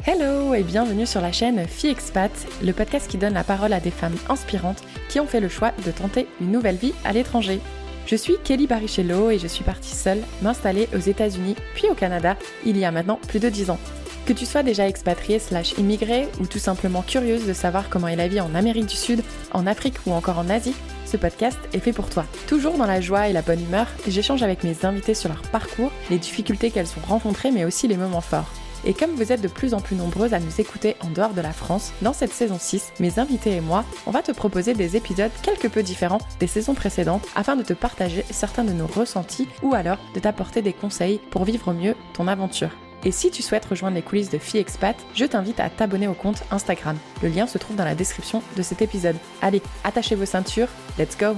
Hello et bienvenue sur la chaîne Fille Expat, le podcast qui donne la parole à des femmes inspirantes qui ont fait le choix de tenter une nouvelle vie à l'étranger. Je suis Kelly Barichello et je suis partie seule m'installer aux États-Unis puis au Canada il y a maintenant plus de 10 ans. Que tu sois déjà expatriée / immigrée ou tout simplement curieuse de savoir comment est la vie en Amérique du Sud, en Afrique ou encore en Asie, ce podcast est fait pour toi. Toujours dans la joie et la bonne humeur, j'échange avec mes invités sur leur parcours, les difficultés qu'elles ont rencontrées mais aussi les moments forts. Et comme vous êtes de plus en plus nombreuses à nous écouter en dehors de la France, dans cette saison 6, mes invités et moi, on va te proposer des épisodes quelque peu différents des saisons précédentes afin de te partager certains de nos ressentis ou alors de t'apporter des conseils pour vivre au mieux ton aventure. Et si tu souhaites rejoindre les coulisses de Fille Expat, je t'invite à t'abonner au compte Instagram. Le lien se trouve dans la description de cet épisode. Allez, attachez vos ceintures, let's go!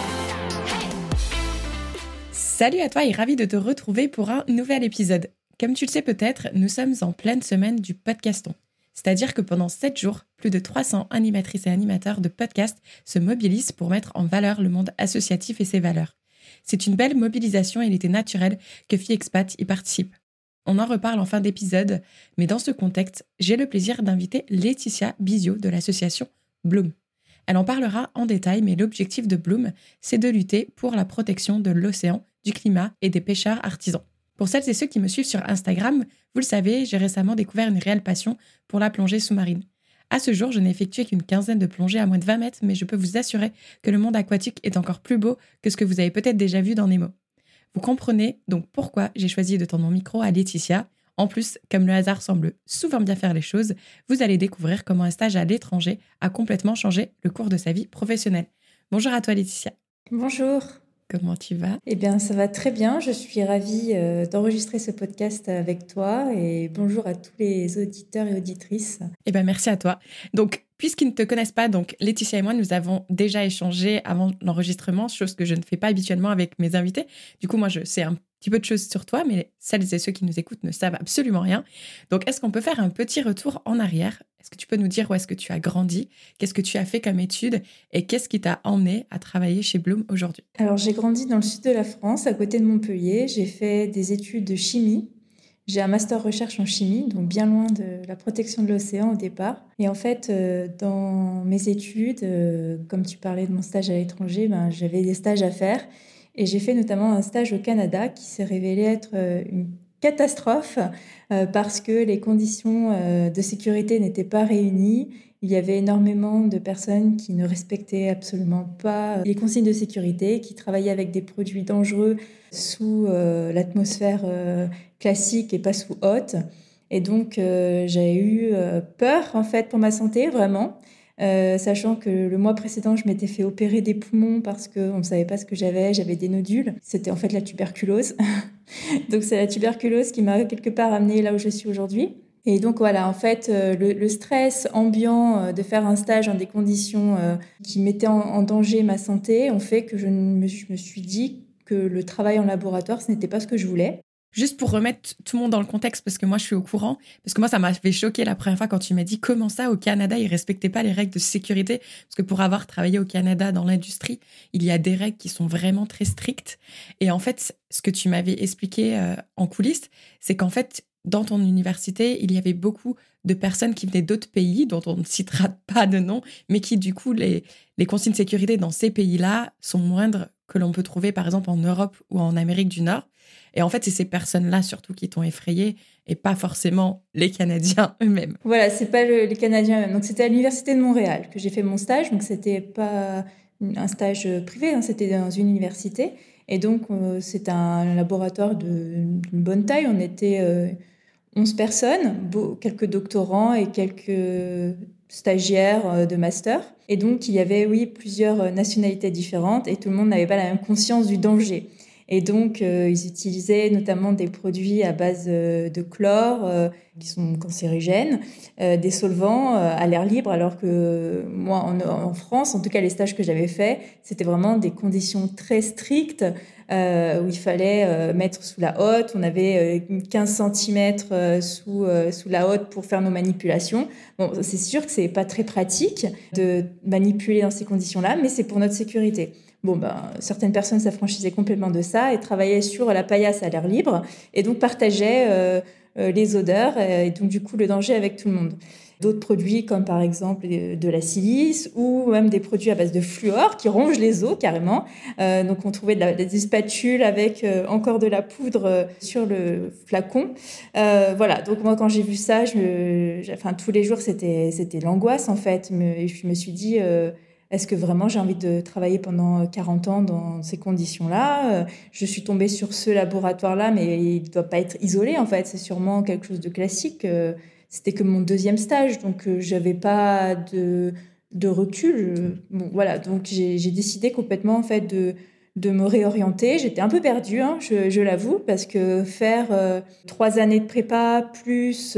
Salut à toi et ravi de te retrouver pour un nouvel épisode. Comme tu le sais peut-être, nous sommes en pleine semaine du podcaston. C'est-à-dire que pendant 7 jours, plus de 300 animatrices et animateurs de podcasts se mobilisent pour mettre en valeur le monde associatif et ses valeurs. C'est une belle mobilisation et il était naturel que Fille Expat y participe. On en reparle en fin d'épisode, mais dans ce contexte, j'ai le plaisir d'inviter Laetitia Bizio de l'association Bloom. Elle en parlera en détail, mais l'objectif de Bloom, c'est de lutter pour la protection de l'océan, du climat et des pêcheurs artisans. Pour celles et ceux qui me suivent sur Instagram, vous le savez, j'ai récemment découvert une réelle passion pour la plongée sous-marine. À ce jour, je n'ai effectué qu'une quinzaine de plongées à moins de 20 mètres, mais je peux vous assurer que le monde aquatique est encore plus beau que ce que vous avez peut-être déjà vu dans Nemo. Vous comprenez donc pourquoi j'ai choisi de tendre mon micro à Laetitia. En plus, comme le hasard semble souvent bien faire les choses, vous allez découvrir comment un stage à l'étranger a complètement changé le cours de sa vie professionnelle. Bonjour à toi Laetitia. Bonjour. Comment tu vas ? Eh bien, ça va très bien. Je suis ravie d'enregistrer ce podcast avec toi et bonjour à tous les auditeurs et auditrices. Eh bien, merci à toi. Donc, puisqu'ils ne te connaissent pas, donc Laetitia et moi, nous avons déjà échangé avant l'enregistrement, chose que je ne fais pas habituellement avec mes invités. Du coup, moi, je sais un petit peu de choses sur toi, mais celles et ceux qui nous écoutent ne savent absolument rien. Donc, est-ce qu'on peut faire un petit retour en arrière ? Est-ce que tu peux nous dire où est-ce que tu as grandi ? Qu'est-ce que tu as fait comme études ? Et qu'est-ce qui t'a emmené à travailler chez Bloom aujourd'hui ? Alors, j'ai grandi dans le sud de la France, à côté de Montpellier. J'ai fait des études de chimie. J'ai un master recherche en chimie, donc bien loin de la protection de l'océan au départ. Et en fait, dans mes études, comme tu parlais de mon stage à l'étranger, j'avais des stages à faire. Et j'ai fait notamment un stage au Canada qui s'est révélé être une catastrophe parce que les conditions de sécurité n'étaient pas réunies. Il y avait énormément de personnes qui ne respectaient absolument pas les consignes de sécurité, qui travaillaient avec des produits dangereux sous l'atmosphère classique et pas sous haute. Et donc, j'ai eu peur, en fait, pour ma santé, vraiment. Sachant que le mois précédent, je m'étais fait opérer des poumons parce qu'on ne savait pas ce que j'avais des nodules. C'était en fait la tuberculose. Donc, c'est la tuberculose qui m'a quelque part amenée là où je suis aujourd'hui. Et donc voilà, en fait, le stress ambiant de faire un stage dans des conditions qui mettaient en danger ma santé ont fait que je me suis dit que le travail en laboratoire, ce n'était pas ce que je voulais. Juste pour remettre tout le monde dans le contexte, parce que moi, je suis au courant, parce que moi, ça m'avait choqué la première fois quand tu m'as dit comment ça, au Canada, ils respectaient pas les règles de sécurité. Parce que pour avoir travaillé au Canada dans l'industrie, il y a des règles qui sont vraiment très strictes. Et en fait, ce que tu m'avais expliqué en coulisses, c'est qu'en fait, dans ton université, il y avait beaucoup de personnes qui venaient d'autres pays, dont on ne citera pas de nom, mais qui, du coup, les consignes de sécurité dans ces pays-là sont moindres que l'on peut trouver, par exemple, en Europe ou en Amérique du Nord. Et en fait, c'est ces personnes-là surtout qui t'ont effrayée et pas forcément les Canadiens eux-mêmes. Voilà, c'est pas les Canadiens eux-mêmes. Donc, c'était à l'Université de Montréal que j'ai fait mon stage. Donc, c'était pas un stage privé, hein, c'était dans une université. Et donc, c'est un laboratoire d'une bonne taille. On était 11 personnes, quelques doctorants et quelques stagiaires de master. Et donc, il y avait, oui, plusieurs nationalités différentes et tout le monde n'avait pas la même conscience du danger. Et donc, ils utilisaient notamment des produits à base de chlore qui sont cancérigènes, des solvants à l'air libre, alors que moi, en France, en tout cas les stages que j'avais faits, c'était vraiment des conditions très strictes où il fallait mettre sous la hotte. On avait 15 cm sous la hotte pour faire nos manipulations. Bon, c'est sûr que c'est pas très pratique de manipuler dans ces conditions-là, mais c'est pour notre sécurité. Bon, certaines personnes s'affranchissaient complètement de ça et travaillaient sur la paillasse à l'air libre et donc partageaient les odeurs et donc du coup le danger avec tout le monde. D'autres produits comme par exemple de la silice ou même des produits à base de fluor qui rongent les os carrément. Donc on trouvait des spatules avec encore de la poudre sur le flacon. Voilà, donc moi quand j'ai vu ça, tous les jours c'était l'angoisse en fait. Je me suis dit... est-ce que vraiment j'ai envie de travailler pendant 40 ans dans ces conditions-là ? Je suis tombée sur ce laboratoire-là, mais il ne doit pas être isolé, en fait. C'est sûrement quelque chose de classique. C'était que mon deuxième stage, donc j'avais pas de recul. Bon, voilà, donc j'ai décidé complètement, en fait, de me réorienter. J'étais un peu perdue, hein, je l'avoue, parce que faire 3 années de prépa plus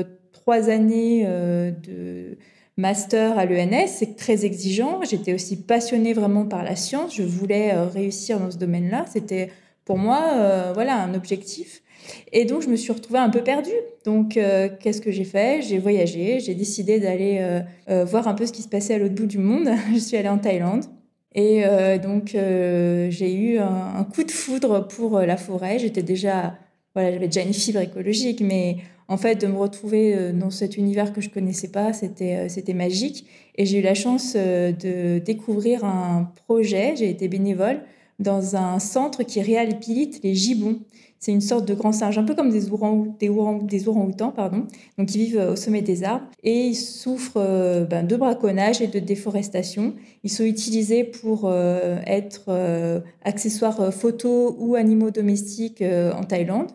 3 années de master à l'ENS, c'est très exigeant. J'étais aussi passionnée vraiment par la science. Je voulais réussir dans ce domaine-là. C'était pour moi voilà, un objectif. Et donc, je me suis retrouvée un peu perdue. Donc, qu'est-ce que j'ai fait ? J'ai voyagé. J'ai décidé d'aller voir un peu ce qui se passait à l'autre bout du monde. Je suis allée en Thaïlande. Et donc, j'ai eu un coup de foudre pour la forêt. J'avais déjà une fibre écologique, mais en fait, de me retrouver dans cet univers que je connaissais pas, c'était magique. Et j'ai eu la chance de découvrir un projet. J'ai été bénévole dans un centre qui réhabilite les gibbons. C'est une sorte de grand singe, un peu comme des orang-outans, pardon. Donc, ils vivent au sommet des arbres et ils souffrent de braconnage et de déforestation. Ils sont utilisés pour être accessoires photos ou animaux domestiques en Thaïlande.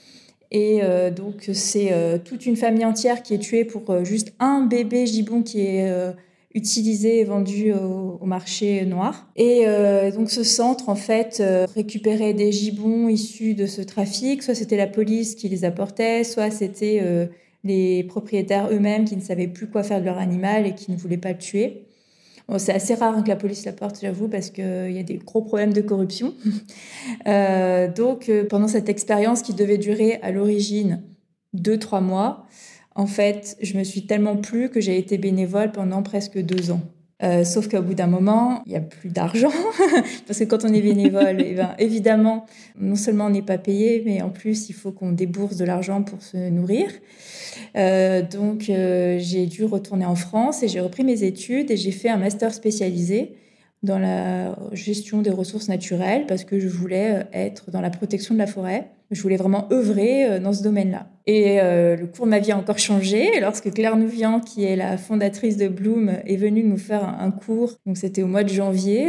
Et donc, c'est toute une famille entière qui est tuée pour juste un bébé gibbon qui est utilisé et vendu au marché noir. Et donc, ce centre, en fait, récupérait des gibbons issus de ce trafic. Soit c'était la police qui les apportait, soit c'était les propriétaires eux-mêmes qui ne savaient plus quoi faire de leur animal et qui ne voulaient pas le tuer. Bon, c'est assez rare que la police l'apporte, j'avoue, parce qu'il y a des gros problèmes de corruption. Donc, pendant cette expérience qui devait durer à l'origine 2-3 mois, en fait, je me suis tellement plu que j'ai été bénévole pendant presque 2 ans. Sauf qu'au bout d'un moment, il n'y a plus d'argent. Parce que quand on est bénévole, évidemment, non seulement on n'est pas payé, mais en plus, il faut qu'on débourse de l'argent pour se nourrir. Donc, j'ai dû retourner en France et j'ai repris mes études et j'ai fait un master spécialisé dans la gestion des ressources naturelles parce que je voulais être dans la protection de la forêt. Je voulais vraiment œuvrer dans ce domaine-là. Et le cours de ma vie a encore changé lorsque Claire Nouvian, qui est la fondatrice de Bloom, est venue nous faire un cours. Donc, c'était au mois de janvier,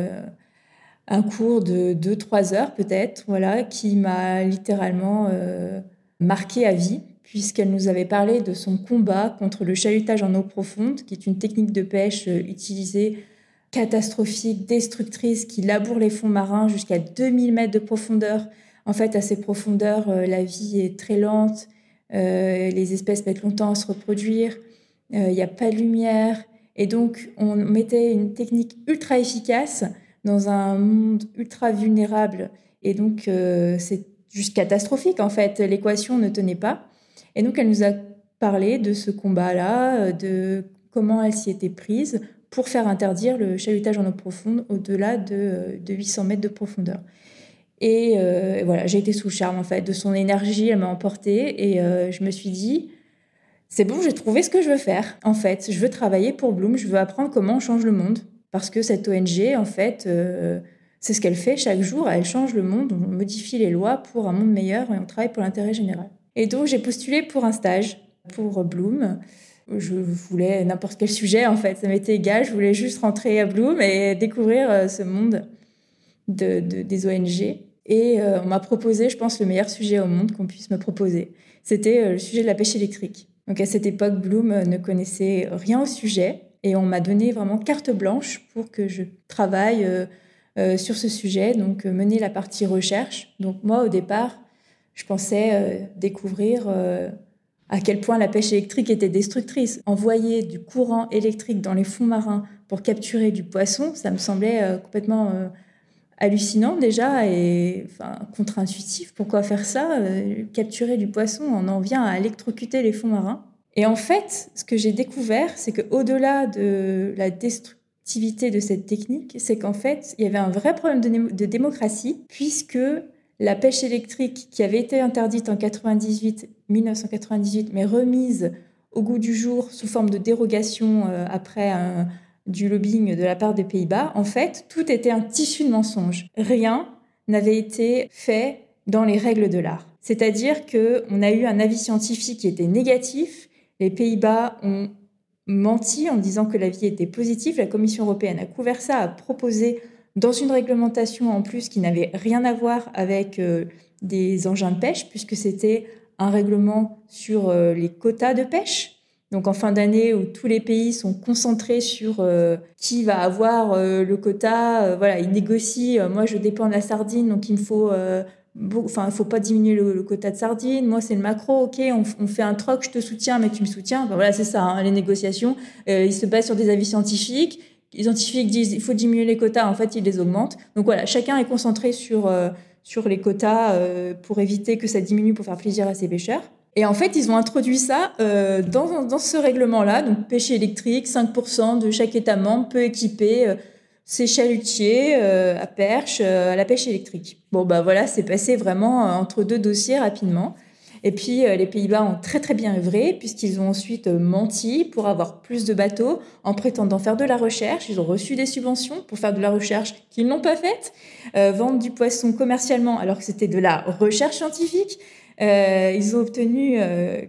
un cours de 2-3 heures peut-être, voilà, qui m'a littéralement marquée à vie, puisqu'elle nous avait parlé de son combat contre le chalutage en eau profonde, qui est une technique de pêche utilisée catastrophique, destructrice, qui laboure les fonds marins jusqu'à 2000 mètres de profondeur. En fait, à ces profondeurs, la vie est très lente, les espèces mettent longtemps à se reproduire, il n'y a pas de lumière. Et donc, on mettait une technique ultra efficace dans un monde ultra vulnérable. Et donc, c'est juste catastrophique, en fait. L'équation ne tenait pas. Et donc, elle nous a parlé de ce combat-là, de comment elle s'y était prise pour faire interdire le chalutage en eau profonde au-delà de 800 mètres de profondeur. Et voilà, j'ai été sous le charme, en fait, de son énergie. Elle m'a emportée et je me suis dit, c'est bon, j'ai trouvé ce que je veux faire. En fait, je veux travailler pour Bloom, je veux apprendre comment on change le monde. Parce que cette ONG, en fait, c'est ce qu'elle fait chaque jour. Elle change le monde, on modifie les lois pour un monde meilleur et on travaille pour l'intérêt général. Et donc, j'ai postulé pour un stage pour Bloom. Je voulais n'importe quel sujet, en fait. Ça m'était égal. Je voulais juste rentrer à Bloom et découvrir ce monde des ONG. Et on m'a proposé, je pense, le meilleur sujet au monde qu'on puisse me proposer. C'était le sujet de la pêche électrique. Donc, à cette époque, Bloom ne connaissait rien au sujet. Et on m'a donné vraiment carte blanche pour que je travaille sur ce sujet, donc mener la partie recherche. Donc, moi, au départ, je pensais découvrir à quel point la pêche électrique était destructrice. Envoyer du courant électrique dans les fonds marins pour capturer du poisson, ça me semblait complètement hallucinant déjà et contre-intuitif. Pourquoi faire ça ? Capturer du poisson, on en vient à électrocuter les fonds marins. Et en fait, ce que j'ai découvert, c'est qu'au-delà de la destructivité de cette technique, c'est qu'en fait, il y avait un vrai problème de démocratie, puisque la pêche électrique qui avait été interdite en 1998, mais remise au goût du jour sous forme de dérogation après du lobbying de la part des Pays-Bas, en fait, tout était un tissu de mensonges. Rien n'avait été fait dans les règles de l'art. C'est-à-dire qu'on a eu un avis scientifique qui était négatif. Les Pays-Bas ont menti en disant que l'avis était positif. La Commission européenne a couvert ça, a proposé dans une réglementation en plus qui n'avait rien à voir avec des engins de pêche, puisque c'était un règlement sur les quotas de pêche. Donc en fin d'année où tous les pays sont concentrés sur qui va avoir le quota, voilà, ils négocient. Moi, je dépends de la sardine, donc il me faut, il faut pas diminuer le quota de sardine. Moi, c'est le maquereau, ok, on fait un troc, je te soutiens, mais tu me soutiens. Enfin, voilà, c'est ça, hein, les négociations. Ils se basent sur des avis scientifiques. Les scientifiques disent il faut diminuer les quotas, en fait, ils les augmentent. Donc voilà, chacun est concentré sur les quotas pour éviter que ça diminue pour faire plaisir à ses pêcheurs. Et en fait, ils ont introduit ça dans ce règlement-là. Donc, pêche électrique, 5% de chaque État membre peut équiper ses chalutiers à perche à la pêche électrique. Bon, bah voilà, c'est passé vraiment entre deux dossiers rapidement. Et puis, les Pays-Bas ont très, très bien œuvré puisqu'ils ont ensuite menti pour avoir plus de bateaux en prétendant faire de la recherche. Ils ont reçu des subventions pour faire de la recherche qu'ils n'ont pas faite. Vendre du poisson commercialement alors que c'était de la recherche scientifique. Ils ont obtenu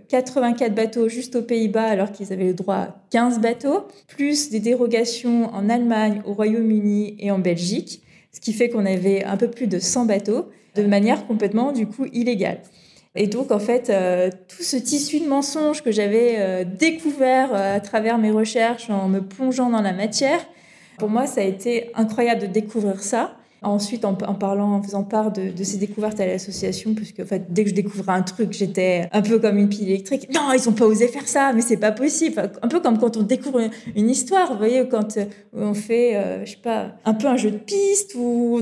84 bateaux juste aux Pays-Bas alors qu'ils avaient le droit à 15 bateaux, plus des dérogations en Allemagne, au Royaume-Uni et en Belgique, ce qui fait qu'on avait un peu plus de 100 bateaux de manière complètement, du coup, illégale. Et donc, en fait, tout ce tissu de mensonges que j'avais découvert à travers mes recherches en me plongeant dans la matière, pour moi, ça a été incroyable de découvrir ça. Ensuite, en faisant part de ces découvertes à l'association, puisque en fait, dès que je découvrais un truc, j'étais un peu comme une pile électrique. Non, ils n'ont pas osé faire ça, mais c'est pas possible. Enfin, un peu comme quand on découvre une histoire, vous voyez, quand on fait, je sais pas, un peu un jeu de piste où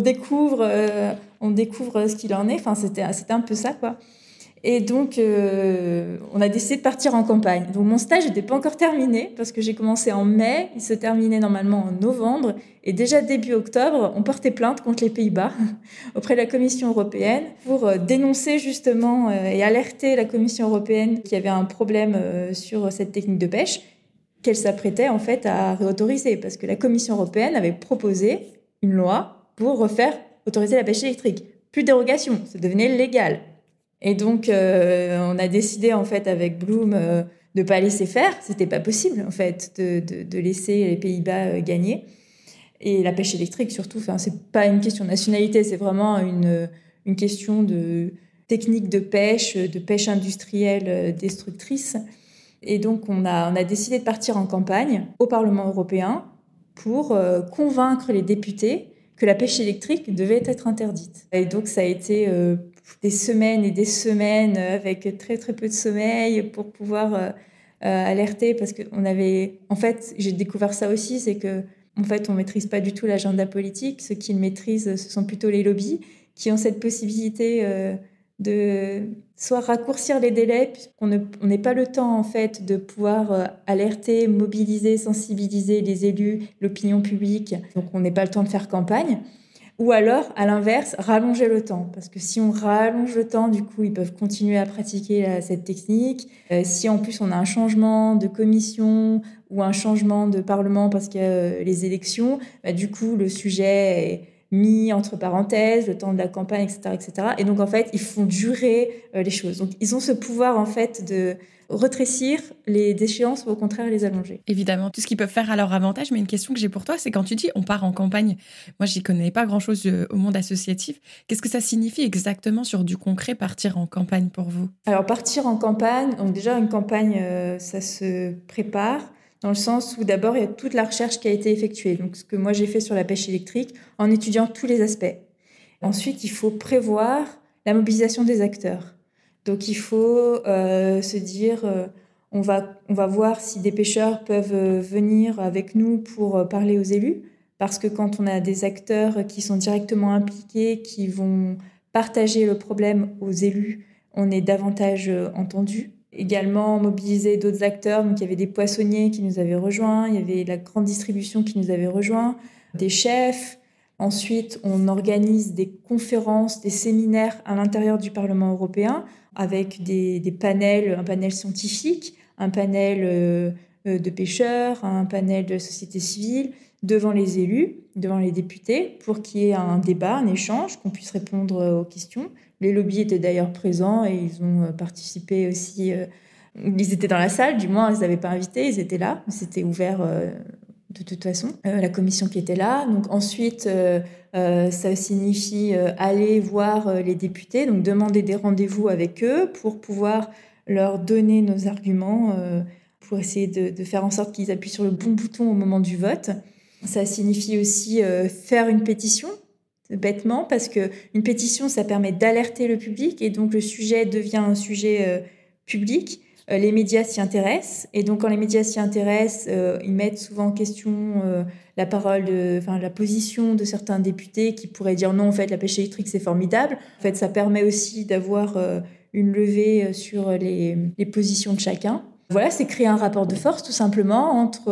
on découvre ce qu'il en est. Enfin, c'était un peu ça, quoi. Et donc, on a décidé de partir en campagne. Donc, mon stage n'était pas encore terminé parce que j'ai commencé en mai. Il se terminait normalement en novembre. Et déjà début octobre, on portait plainte contre les Pays-Bas auprès de la Commission européenne pour dénoncer justement et alerter la Commission européenne qu'il y avait un problème sur cette technique de pêche qu'elle s'apprêtait en fait à réautoriser parce que la Commission européenne avait proposé une loi pour autoriser la pêche électrique. Plus de dérogation, ça devenait légal. Et donc, on a décidé, en fait, avec Bloom, de ne pas laisser faire. C'était pas possible, en fait, de laisser les Pays-Bas gagner. Et la pêche électrique, surtout, c'est pas une question de nationalité, c'est vraiment une question de technique de pêche industrielle destructrice. Et donc, on a décidé de partir en campagne au Parlement européen pour convaincre les députés que la pêche électrique devait être interdite. Et donc, ça a été des semaines et des semaines avec très très peu de sommeil pour pouvoir alerter parce que en fait j'ai découvert ça aussi, c'est que en fait on maîtrise pas du tout l'agenda politique. Ceux qui le maîtrisent, ce sont plutôt les lobbies qui ont cette possibilité de soit raccourcir les délais puisqu'on n'ait pas le temps en fait de pouvoir alerter, mobiliser, sensibiliser les élus, l'opinion publique, donc on n'est pas le temps de faire campagne. Ou alors, à l'inverse, rallonger le temps. Parce que si on rallonge le temps, du coup, ils peuvent continuer à pratiquer cette technique. Si en plus on a un changement de commission ou un changement de parlement parce qu'il y a les élections, du coup, le sujet est mis entre parenthèses, le temps de la campagne, etc., etc. Et donc, en fait, ils font durer les choses. Donc, ils ont ce pouvoir, en fait, de rétrécir les échéances ou au contraire les allonger. Évidemment, tout ce qu'ils peuvent faire à leur avantage. Mais une question que j'ai pour toi, c'est quand tu dis on part en campagne, moi j'y connais pas grand-chose au monde associatif. Qu'est-ce que ça signifie exactement sur du concret, partir en campagne pour vous? Alors partir en campagne, donc déjà une campagne, ça se prépare dans le sens où d'abord il y a toute la recherche qui a été effectuée. Donc ce que moi j'ai fait sur la pêche électrique en étudiant tous les aspects. Ensuite, il faut prévoir la mobilisation des acteurs. Donc, il faut se dire, on va voir si des pêcheurs peuvent venir avec nous pour parler aux élus. Parce que quand on a des acteurs qui sont directement impliqués, qui vont partager le problème aux élus, on est davantage entendu. Également, mobiliser d'autres acteurs. Donc, il y avait des poissonniers qui nous avaient rejoints, il y avait la grande distribution qui nous avait rejoints, des chefs. Ensuite, on organise des conférences, des séminaires à l'intérieur du Parlement européen avec des panels, un panel scientifique, un panel de pêcheurs, un panel de société civile, devant les élus, devant les députés, pour qu'il y ait un débat, un échange, qu'on puisse répondre aux questions. Les lobbies étaient d'ailleurs présents et ils ont participé aussi. Ils étaient dans la salle, du moins, ils n'avaient pas invité, ils étaient là. C'était ouvert de toute façon. La commission qui était là. Donc ensuite, ça signifie aller voir les députés, donc demander des rendez-vous avec eux pour pouvoir leur donner nos arguments, pour essayer de faire en sorte qu'ils appuient sur le bon bouton au moment du vote. Ça signifie aussi faire une pétition, bêtement, parce qu'une pétition, ça permet d'alerter le public et donc le sujet devient un sujet public. Les médias s'y intéressent et donc quand les médias s'y intéressent, ils mettent souvent en question la la position de certains députés qui pourraient dire non, en fait, la pêche électrique, c'est formidable. En fait, ça permet aussi d'avoir une levée sur les positions de chacun. Voilà, c'est créer un rapport de force tout simplement entre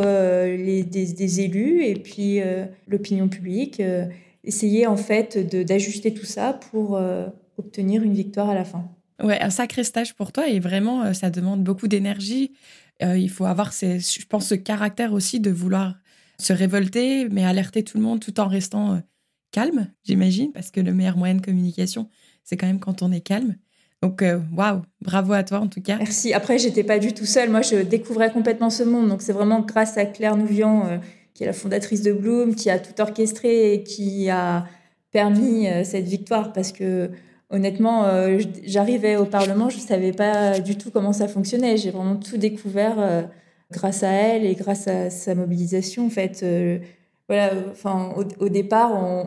des élus et puis l'opinion publique. Essayer en fait d'ajuster tout ça pour obtenir une victoire à la fin. Ouais, un sacré stage pour toi et vraiment, ça demande beaucoup d'énergie. Il faut avoir, je pense, ce caractère aussi de vouloir se révolter, mais alerter tout le monde tout en restant calme, j'imagine, parce que le meilleur moyen de communication, c'est quand même quand on est calme. Donc, waouh, bravo à toi en tout cas. Merci. Après, j'étais pas du tout seule. Moi, je découvrais complètement ce monde. Donc, c'est vraiment grâce à Claire Nouvian, qui est la fondatrice de Bloom, qui a tout orchestré et qui a permis cette victoire. Parce que, honnêtement, j'arrivais au Parlement, je savais pas du tout comment ça fonctionnait. J'ai vraiment tout découvert grâce à elle et grâce à sa mobilisation. En fait, voilà. Enfin, au départ,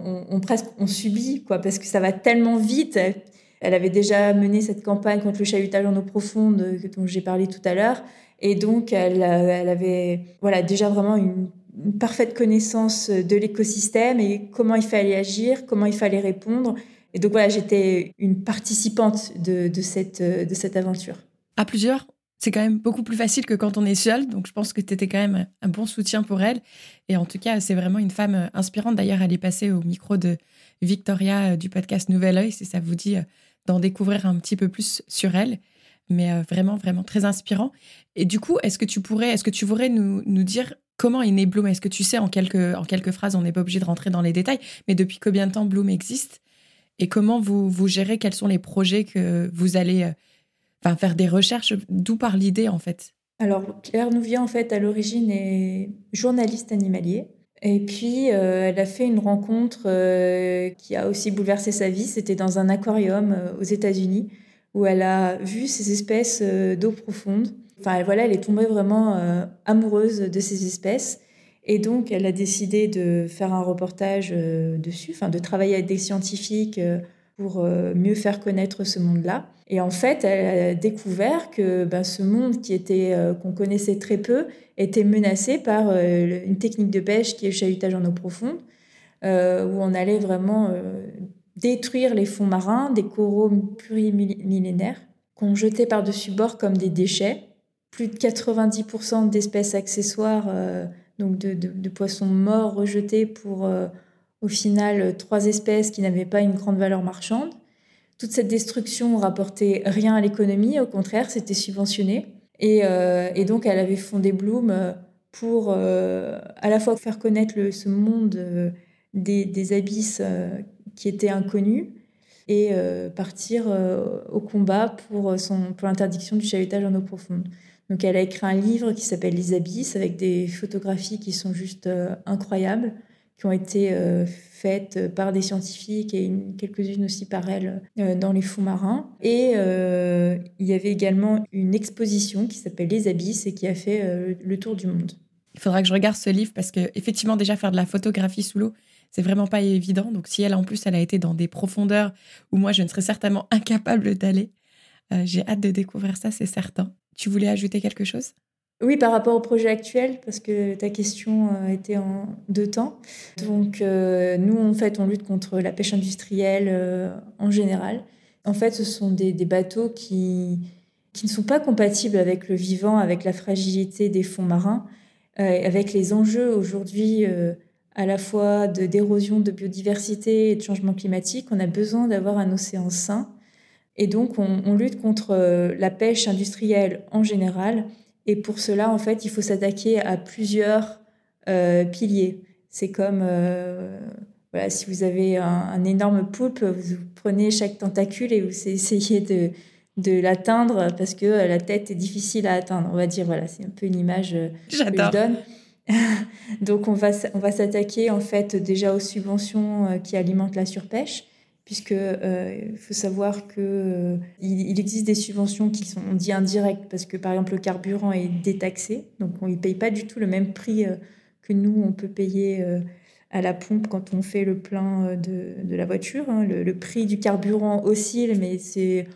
on subit, quoi, parce que ça va tellement vite. Elle avait déjà mené cette campagne contre le chahutage en eau profonde dont j'ai parlé tout à l'heure. Et donc, elle avait déjà vraiment une parfaite connaissance de l'écosystème et comment il fallait agir, comment il fallait répondre. Et donc, j'étais une participante de cette aventure. À plusieurs, c'est quand même beaucoup plus facile que quand on est seul. Donc, je pense que tu étais quand même un bon soutien pour elle. Et en tout cas, c'est vraiment une femme inspirante. D'ailleurs, elle est passée au micro de Victoria du podcast Nouvel Oeil, si ça vous dit d'en découvrir un petit peu plus sur elle. Mais vraiment, vraiment très inspirant. Et du coup, est-ce que tu pourrais nous dire comment est né Bloom? Est-ce que tu sais en quelques phrases, on n'est pas obligé de rentrer dans les détails, mais depuis combien de temps Bloom existe? Et comment vous gérez? Quels sont les projets que vous allez faire des recherches? D'où part l'idée, en fait? Alors, Claire Nouvian, en fait, à l'origine, est journaliste animalier. Et puis, elle a fait une rencontre qui a aussi bouleversé sa vie. C'était dans un aquarium aux États-Unis où elle a vu ces espèces d'eau profonde. Enfin, voilà, elle est tombée vraiment amoureuse de ces espèces. Et donc, elle a décidé de faire un reportage dessus, de travailler avec des scientifiques pour mieux faire connaître ce monde-là. Et en fait, elle a découvert que ce monde qu'on connaissait très peu était menacé par une technique de pêche qui est le chahutage en eau profonde, où on allait vraiment détruire les fonds marins, des coraux plurimillénaires qu'on jetait par-dessus bord comme des déchets. Plus de 90% d'espèces accessoires, donc de poissons morts rejetés pour, au final, 3 espèces qui n'avaient pas une grande valeur marchande. Toute cette destruction rapportait rien à l'économie, au contraire, c'était subventionné. Et donc, elle avait fondé Bloom pour à la fois faire connaître ce monde des abysses qui étaient inconnus et partir au combat pour l'interdiction du chahutage en eau profonde. Donc, elle a écrit un livre qui s'appelle Les Abysses, avec des photographies qui sont juste incroyables, qui ont été faites par des scientifiques et quelques-unes aussi par elle dans les fonds marins. Et il y avait également une exposition qui s'appelle Les Abysses et qui a fait le tour du monde. Il faudra que je regarde ce livre parce que effectivement, déjà faire de la photographie sous l'eau, c'est vraiment pas évident. Donc si elle, en plus, elle a été dans des profondeurs où moi, je ne serais certainement incapable d'aller, j'ai hâte de découvrir ça, c'est certain. Tu voulais ajouter quelque chose? Oui, par rapport au projet actuel, parce que ta question était en 2 temps. Donc, nous, en fait, on lutte contre la pêche industrielle en général. En fait, ce sont des bateaux qui ne sont pas compatibles avec le vivant, avec la fragilité des fonds marins, avec les enjeux aujourd'hui à la fois d'érosion de biodiversité et de changement climatique, on a besoin d'avoir un océan sain. Et donc, on lutte contre la pêche industrielle en général. Et pour cela, en fait, il faut s'attaquer à plusieurs piliers. C'est comme, voilà, si vous avez un énorme poulpe, vous prenez chaque tentacule et vous essayez de l'atteindre parce que la tête est difficile à atteindre. On va dire, voilà, c'est un peu une image que je donne. Donc, on va s'attaquer en fait déjà aux subventions qui alimentent la surpêche, puisque il faut savoir que il existe des subventions qui sont, on dit indirectes, parce que par exemple le carburant est détaxé, donc on ne paye pas du tout le même prix que nous on peut payer à la pompe quand on fait le plein de la voiture. Hein. Le prix du carburant oscille, mais c'est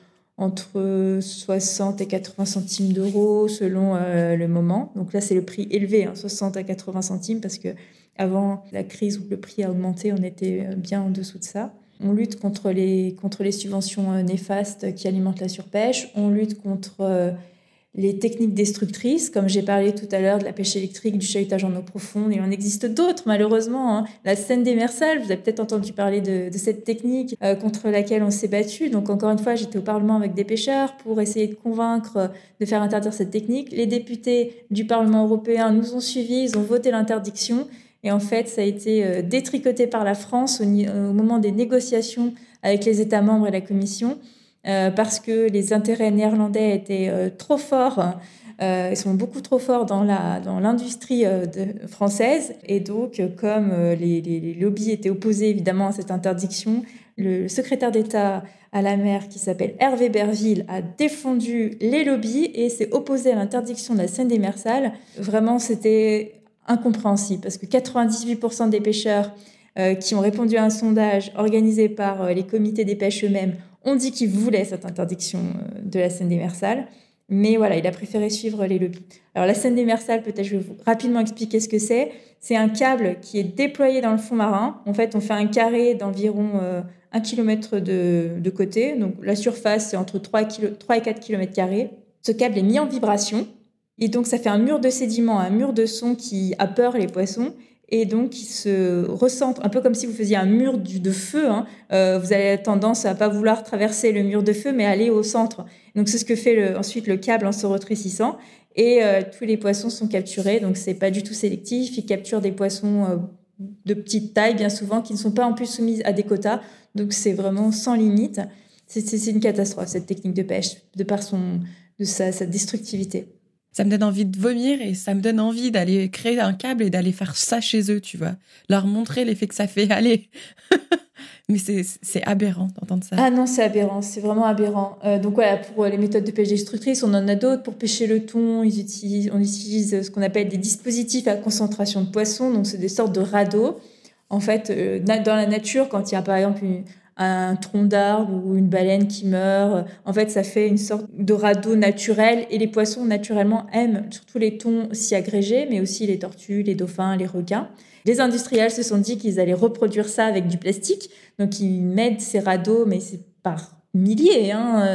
entre 60 et 80 centimes d'euros selon le moment. Donc là, c'est le prix élevé, 60 à 80 centimes, parce que avant la crise où le prix a augmenté, on était bien en dessous de ça. On lutte contre les subventions néfastes qui alimentent la surpêche. On lutte contre les techniques destructrices, comme j'ai parlé tout à l'heure de la pêche électrique, du chalutage en eau profonde, et il en existe d'autres malheureusement. Hein. La seine démersale, vous avez peut-être entendu parler de cette technique contre laquelle on s'est battu. Donc encore une fois, j'étais au Parlement avec des pêcheurs pour essayer de convaincre de faire interdire cette technique. Les députés du Parlement européen nous ont suivis, ils ont voté l'interdiction. Et en fait, ça a été détricoté par la France au moment des négociations avec les États membres et la Commission. Parce que les intérêts néerlandais étaient trop forts, ils sont beaucoup trop forts dans l'industrie française. Et donc, comme les lobbies étaient opposés évidemment à cette interdiction, le secrétaire d'État à la mer, qui s'appelle Hervé Berville, a défendu les lobbies et s'est opposé à l'interdiction de la seine démersale. Vraiment, c'était incompréhensible, parce que 98% des pêcheurs qui ont répondu à un sondage organisé par les comités des pêches eux-mêmes ont dit qu'ils voulaient cette interdiction de la seine démersale. Mais voilà, il a préféré suivre les lobbies. Alors la seine démersale, peut-être je vais vous rapidement expliquer ce que c'est. C'est un câble qui est déployé dans le fond marin. En fait, on fait un carré d'environ 1 km de côté. Donc la surface, c'est entre 3 et 4 km². Ce câble est mis en vibration. Et donc ça fait un mur de sédiments, un mur de son qui a peur les poissons. Et donc, il se recentre, un peu comme si vous faisiez un mur de feu. Hein. Vous avez tendance à pas vouloir traverser le mur de feu, mais aller au centre. Donc, c'est ce que fait ensuite le câble en se rétrécissant. Et tous les poissons sont capturés. Donc, c'est pas du tout sélectif. Il capture des poissons de petite taille, bien souvent, qui ne sont pas en plus soumis à des quotas. Donc, c'est vraiment sans limite. C'est une catastrophe, cette technique de pêche, de par sa destructivité. Ça me donne envie de vomir et ça me donne envie d'aller créer un câble et d'aller faire ça chez eux, tu vois. Leur montrer l'effet que ça fait. Allez. Mais c'est aberrant d'entendre ça. Ah non, c'est aberrant. C'est vraiment aberrant. Donc voilà, pour les méthodes de pêche destructrice, on en a d'autres. Pour pêcher le thon, on utilise ce qu'on appelle des dispositifs à concentration de poissons. Donc c'est des sortes de radeaux. En fait, dans la nature, quand il y a par exemple un tronc d'arbre ou une baleine qui meurt. En fait, ça fait une sorte de radeau naturel et les poissons, naturellement, aiment surtout les thons s'y agréger, mais aussi les tortues, les dauphins, les requins. Les industriels se sont dit qu'ils allaient reproduire ça avec du plastique. Donc, ils mettent ces radeaux, mais c'est par milliers,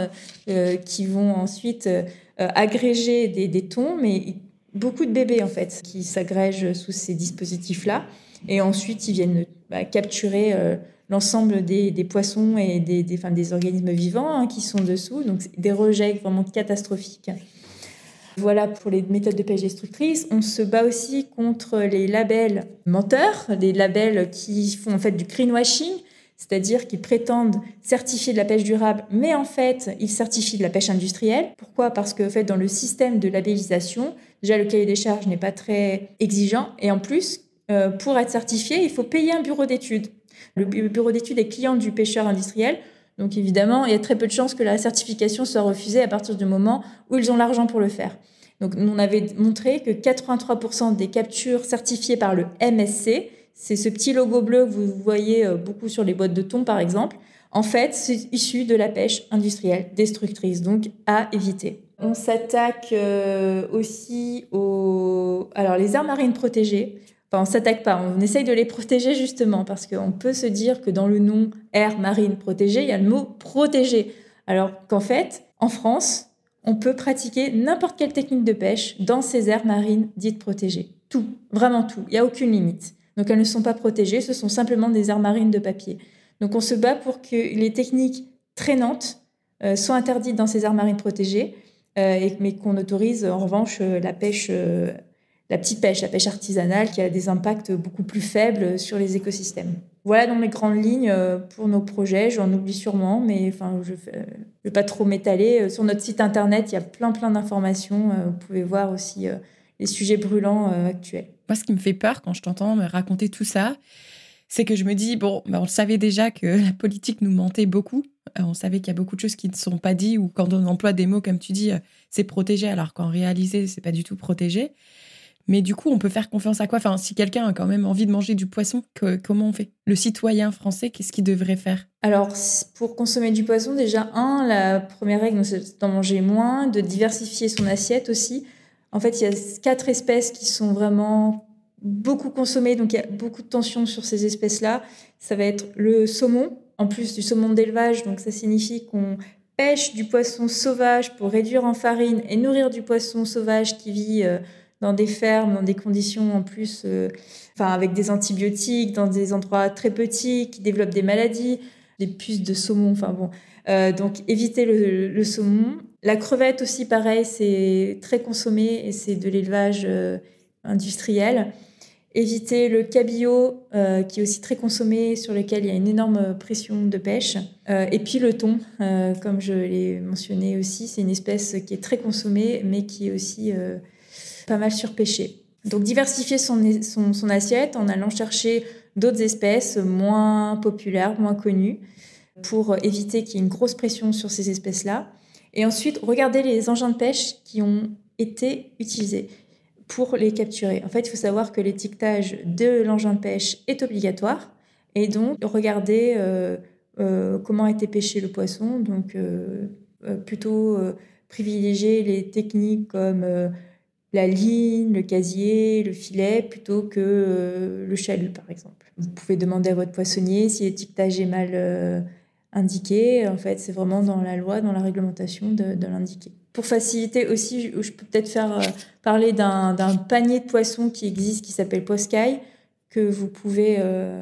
qui vont ensuite agréger des thons, mais beaucoup de bébés, en fait, qui s'agrègent sous ces dispositifs-là. Et ensuite, ils viennent capturer l'ensemble des poissons et des organismes vivants qui sont dessous. Donc, c'est des rejets vraiment catastrophiques. Voilà pour les méthodes de pêche destructrice. On se bat aussi contre les labels menteurs, des labels qui font en fait du greenwashing, c'est-à-dire qu'ils prétendent certifier de la pêche durable, mais en fait, ils certifient de la pêche industrielle. Pourquoi ? Parce que en fait, dans le système de labellisation, déjà le cahier des charges n'est pas très exigeant, et en plus, pour être certifié, il faut payer un bureau d'études. Le bureau d'études est client du pêcheur industriel. Donc évidemment, il y a très peu de chances que la certification soit refusée à partir du moment où ils ont l'argent pour le faire. Donc on avait montré que 83% des captures certifiées par le MSC, c'est ce petit logo bleu que vous voyez beaucoup sur les boîtes de thon par exemple, en fait c'est issu de la pêche industrielle destructrice, donc à éviter. On s'attaque aussi alors les aires marines protégées. Enfin, on ne s'attaque pas, on essaye de les protéger justement parce qu'on peut se dire que dans le nom aire marine protégée, il y a le mot protégé. Alors qu'en fait, en France, on peut pratiquer n'importe quelle technique de pêche dans ces aires marines dites protégées. Tout, vraiment tout, il n'y a aucune limite. Donc elles ne sont pas protégées, ce sont simplement des aires marines de papier. Donc on se bat pour que les techniques traînantes soient interdites dans ces aires marines protégées, mais qu'on autorise en revanche la pêche, la petite pêche, la pêche artisanale qui a des impacts beaucoup plus faibles sur les écosystèmes. Voilà dans les grandes lignes pour nos projets. J'en oublie sûrement, mais je ne vais pas trop m'étaler. Sur notre site internet, il y a plein d'informations. Vous pouvez voir aussi les sujets brûlants actuels. Moi, ce qui me fait peur quand je t'entends me raconter tout ça, c'est que je me dis, on le savait déjà que la politique nous mentait beaucoup. On savait qu'il y a beaucoup de choses qui ne sont pas dites, ou quand on emploie des mots, comme tu dis, c'est protégé, alors qu'en réalité, c'est pas du tout protégé. Mais du coup, on peut faire confiance à quoi ? Enfin, si quelqu'un a quand même envie de manger du poisson, comment on fait ? Le citoyen français, qu'est-ce qu'il devrait faire ? Alors, pour consommer du poisson, déjà, la première règle, c'est d'en manger moins, de diversifier son assiette aussi. En fait, il y a 4 espèces qui sont vraiment beaucoup consommées, donc il y a beaucoup de tension sur ces espèces-là. Ça va être le saumon, en plus du saumon d'élevage, donc ça signifie qu'on pêche du poisson sauvage pour réduire en farine et nourrir du poisson sauvage qui vit dans des fermes, dans des conditions en plus, avec des antibiotiques, dans des endroits très petits, qui développent des maladies, des puces de saumon, donc éviter le saumon. La crevette aussi, pareil, c'est très consommé et c'est de l'élevage industriel. Éviter le cabillaud, qui est aussi très consommé, sur lequel il y a une énorme pression de pêche. Et puis le thon, comme je l'ai mentionné aussi, c'est une espèce qui est très consommée, mais qui est aussi pas mal surpêchée. Donc diversifier son assiette en allant chercher d'autres espèces moins populaires, moins connues, pour éviter qu'il y ait une grosse pression sur ces espèces-là. Et ensuite, regarder les engins de pêche qui ont été utilisés pour les capturer. En fait, il faut savoir que l'étiquetage de l'engin de pêche est obligatoire. Et donc, regarder comment a été pêché le poisson. Donc, plutôt privilégier les techniques comme la ligne, le casier, le filet, plutôt que le chalut, par exemple. Vous pouvez demander à votre poissonnier si l'étiquetage est mal indiqué. En fait, c'est vraiment dans la loi, dans la réglementation de l'indiquer. Pour faciliter aussi, je peux peut-être faire parler d'un panier de poissons qui existe, qui s'appelle Poscaille, que vous pouvez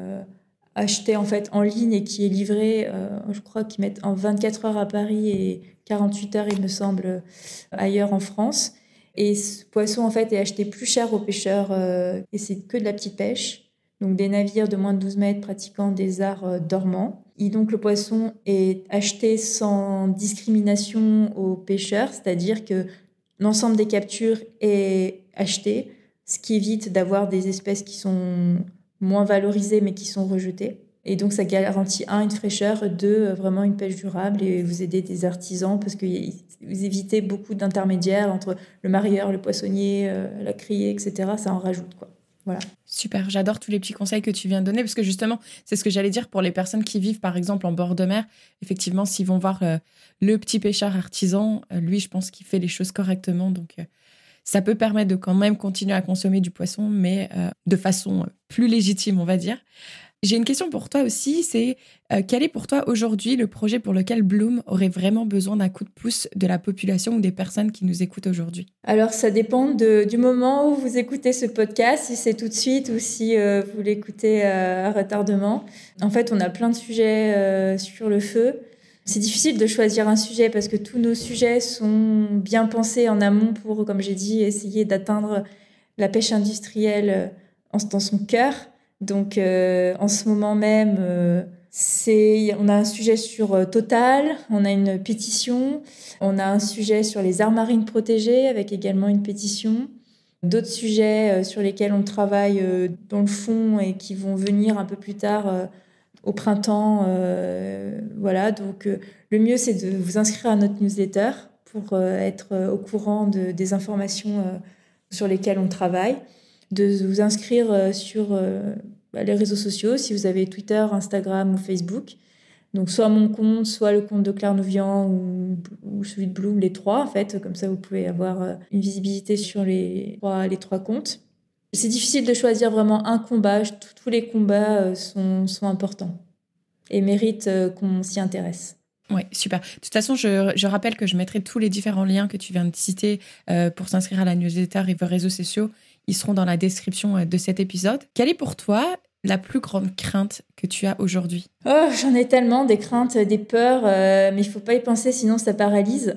acheter en fait en ligne et qui est livré, je crois qu'ils mettent en 24 heures à Paris et 48 heures, il me semble, ailleurs en France. Et ce poisson, en fait, est acheté plus cher aux pêcheurs et c'est que de la petite pêche. Donc, des navires de moins de 12 mètres pratiquant des arts dormants. Et donc, le poisson est acheté sans discrimination aux pêcheurs, c'est-à-dire que l'ensemble des captures est acheté, ce qui évite d'avoir des espèces qui sont moins valorisées mais qui sont rejetées. Et donc, ça garantit, une fraîcheur, vraiment une pêche durable et vous aidez des artisans parce que vous évitez beaucoup d'intermédiaires entre le marieur, le poissonnier, la criée, etc. Ça en rajoute, quoi. Voilà. Super, j'adore tous les petits conseils que tu viens de donner parce que justement, c'est ce que j'allais dire pour les personnes qui vivent par exemple en bord de mer. Effectivement, s'ils vont voir le petit pêcheur artisan, lui, je pense qu'il fait les choses correctement. Donc, ça peut permettre de quand même continuer à consommer du poisson, mais de façon plus légitime, on va dire. J'ai une question pour toi aussi, c'est quel est pour toi aujourd'hui le projet pour lequel Bloom aurait vraiment besoin d'un coup de pouce de la population ou des personnes qui nous écoutent aujourd'hui ? Alors, ça dépend du moment où vous écoutez ce podcast, si c'est tout de suite ou si vous l'écoutez à retardement. En fait, on a plein de sujets sur le feu. C'est difficile de choisir un sujet parce que tous nos sujets sont bien pensés en amont pour, comme j'ai dit, essayer d'atteindre la pêche industrielle dans son cœur. Donc, en ce moment même, on a un sujet sur Total, on a une pétition, on a un sujet sur les aires marines protégées avec également une pétition, d'autres sujets sur lesquels on travaille dans le fond et qui vont venir un peu plus tard au printemps. Voilà, donc le mieux, c'est de vous inscrire à notre newsletter pour être au courant des informations sur lesquelles on travaille, de vous inscrire sur les réseaux sociaux, si vous avez Twitter, Instagram ou Facebook. Donc, soit mon compte, soit le compte de Claire Nouvian ou celui de Bloom, les trois, en fait. Comme ça, vous pouvez avoir une visibilité sur les trois comptes. C'est difficile de choisir vraiment un combat. Tous les combats sont importants et méritent qu'on s'y intéresse. Oui, super. De toute façon, je rappelle que je mettrai tous les différents liens que tu viens de citer pour s'inscrire à la newsletter et vos réseaux sociaux. Ils seront dans la description de cet épisode. Quelle est pour toi la plus grande crainte que tu as aujourd'hui? Oh, j'en ai tellement, des craintes, des peurs, mais il faut pas y penser, sinon ça paralyse.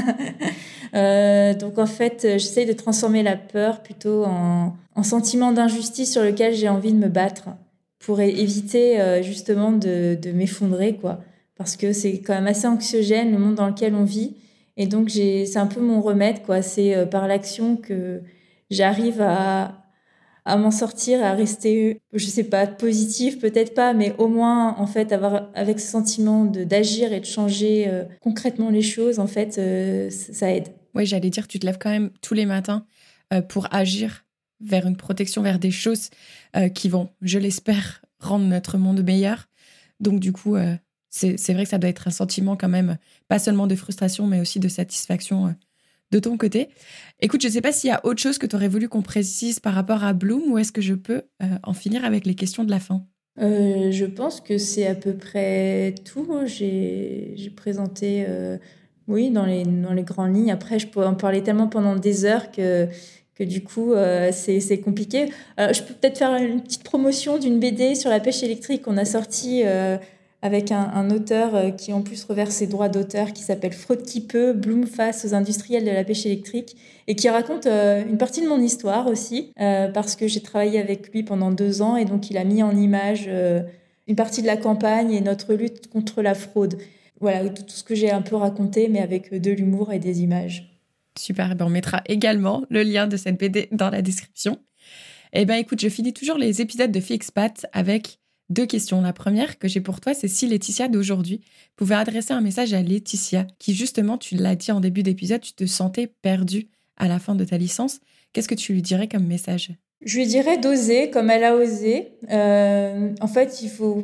Donc en fait, j'essaie de transformer la peur plutôt en sentiment d'injustice sur lequel j'ai envie de me battre pour éviter justement de m'effondrer, quoi. Parce que c'est quand même assez anxiogène, le monde dans lequel on vit. Et donc c'est un peu mon remède, quoi. C'est par l'action que j'arrive à m'en sortir, à rester, je sais pas, positif, peut-être pas, mais au moins, en fait, avoir avec ce sentiment d'agir et de changer concrètement les choses, en fait, ça aide. Oui, j'allais dire, tu te lèves quand même tous les matins pour agir vers une protection, vers des choses qui vont, je l'espère, rendre notre monde meilleur. Donc, du coup, c'est vrai que ça doit être un sentiment quand même, pas seulement de frustration, mais aussi de satisfaction de ton côté. Écoute, je ne sais pas s'il y a autre chose que tu aurais voulu qu'on précise par rapport à Bloom, ou est-ce que je peux en finir avec les questions de la fin? Je pense que c'est à peu près tout. J'ai présenté, oui, dans les grandes lignes. Après, je pourrais en parler tellement pendant des heures que du coup, c'est compliqué. Je peux peut-être faire une petite promotion d'une BD sur la pêche électrique qu'on a sortie avec un auteur qui en plus reverse ses droits d'auteur, qui s'appelle Fraude qui peut, Bloom face aux industriels de la pêche électrique, et qui raconte une partie de mon histoire aussi, parce que j'ai travaillé avec lui pendant 2 ans, et donc il a mis en image une partie de la campagne et notre lutte contre la fraude. Voilà, tout ce que j'ai un peu raconté, mais avec de l'humour et des images. Super, ben on mettra également le lien de cette BD dans la description. Eh bien, écoute, je finis toujours les épisodes de Fixpat avec 2 questions. La première que j'ai pour toi, c'est si Laetitia d'aujourd'hui pouvait adresser un message à Laetitia, qui justement, tu l'as dit en début d'épisode, tu te sentais perdue à la fin de ta licence. Qu'est-ce que tu lui dirais comme message? Je lui dirais d'oser comme elle a osé. En fait,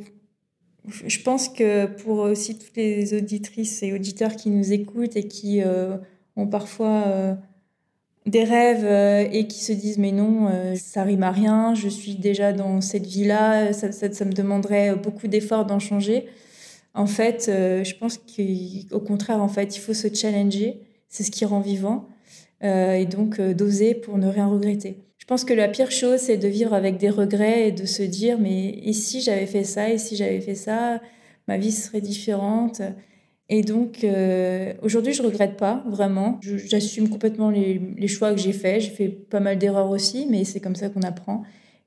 je pense que pour aussi toutes les auditrices et auditeurs qui nous écoutent et qui ont parfois des rêves et qui se disent mais non, ça rime à rien, je suis déjà dans cette vie-là, ça me demanderait beaucoup d'efforts d'en changer. En fait, je pense qu'au contraire, en fait, il faut se challenger, c'est ce qui rend vivant, et donc d'oser pour ne rien regretter. Je pense que la pire chose, c'est de vivre avec des regrets et de se dire mais et si j'avais fait ça, et si j'avais fait ça, ma vie serait différente. Et donc, aujourd'hui, je regrette pas, vraiment. J'assume complètement les choix que j'ai faits. J'ai fait pas mal d'erreurs aussi, mais c'est comme ça qu'on apprend.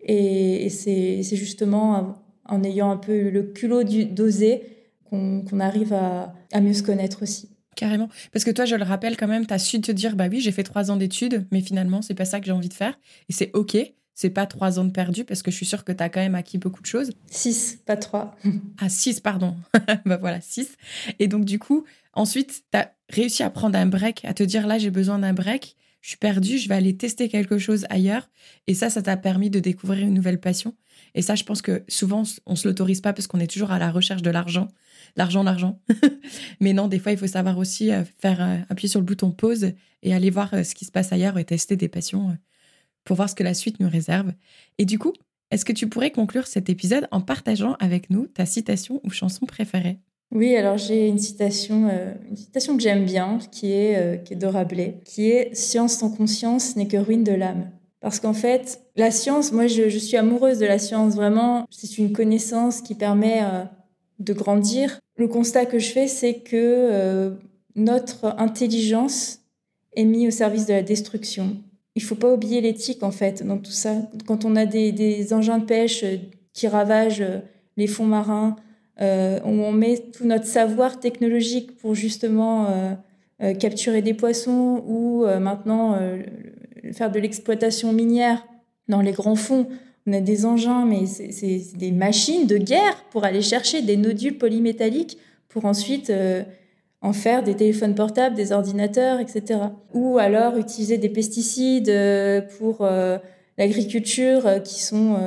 Et c'est justement en ayant un peu le culot d'oser qu'on arrive à mieux se connaître aussi. Carrément. Parce que toi, je le rappelle quand même, tu as su te dire, bah oui, j'ai fait 3 ans d'études, mais finalement, c'est pas ça que j'ai envie de faire. Et c'est OK. C'est pas 3 ans de perdu, parce que je suis sûre que tu as quand même acquis beaucoup de choses. 6, pas 3. Ah, 6, pardon. Bah voilà, 6. Et donc, du coup, ensuite, tu as réussi à prendre un break, à te dire, là, j'ai besoin d'un break. Je suis perdue, je vais aller tester quelque chose ailleurs. Et ça t'a permis de découvrir une nouvelle passion. Et ça, je pense que souvent, on se l'autorise pas parce qu'on est toujours à la recherche de l'argent. L'argent. Mais non, des fois, il faut savoir aussi appuyer sur le bouton pause et aller voir ce qui se passe ailleurs et tester des passions pour voir ce que la suite nous réserve. Et du coup, est-ce que tu pourrais conclure cet épisode en partageant avec nous ta citation ou chanson préférée? Oui, alors j'ai une citation que j'aime bien, qui est de Rabelais, qui est « Science sans conscience n'est que ruine de l'âme ». Parce qu'en fait, la science, moi je suis amoureuse de la science, vraiment, c'est une connaissance qui permet de grandir. Le constat que je fais, c'est que notre intelligence est mise au service de la destruction. Il faut pas oublier l'éthique, en fait, dans tout ça. Quand on a des engins de pêche qui ravagent les fonds marins, où on met tout notre savoir technologique pour justement capturer des poissons ou maintenant faire de l'exploitation minière dans les grands fonds. On a des engins, mais c'est des machines de guerre pour aller chercher des nodules polymétalliques pour ensuite en faire des téléphones portables, des ordinateurs, etc. Ou alors utiliser des pesticides pour l'agriculture qui sont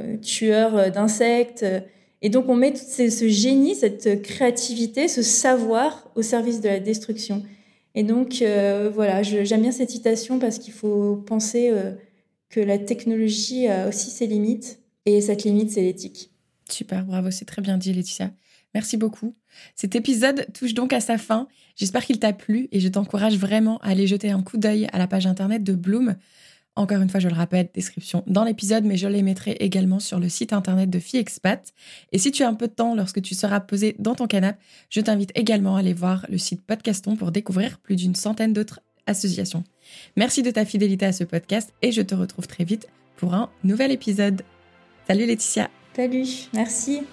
tueurs d'insectes. Et donc on met tout ce génie, cette créativité, ce savoir au service de la destruction. Et donc voilà, j'aime bien cette citation parce qu'il faut penser que la technologie a aussi ses limites. Et cette limite, c'est l'éthique. Super, bravo, c'est très bien dit, Laetitia. Merci beaucoup. Cet épisode touche donc à sa fin. J'espère qu'il t'a plu et je t'encourage vraiment à aller jeter un coup d'œil à la page internet de Bloom. Encore une fois, je le rappelle, description dans l'épisode, mais je les mettrai également sur le site internet de Filles Expat. Et si tu as un peu de temps lorsque tu seras posé dans ton canapé, je t'invite également à aller voir le site Podcaston pour découvrir plus d'une centaine d'autres associations. Merci de ta fidélité à ce podcast et je te retrouve très vite pour un nouvel épisode. Salut Laetitia. Salut, merci.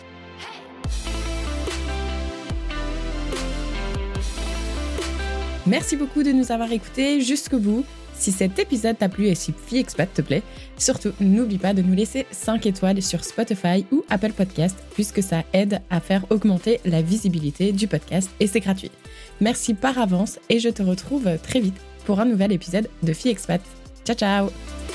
Merci beaucoup de nous avoir écoutés jusqu'au bout. Si cet épisode t'a plu et si Filles Expat te plaît, surtout n'oublie pas de nous laisser 5 étoiles sur Spotify ou Apple Podcast puisque ça aide à faire augmenter la visibilité du podcast et c'est gratuit. Merci par avance et je te retrouve très vite pour un nouvel épisode de Filles Expat. Ciao ciao!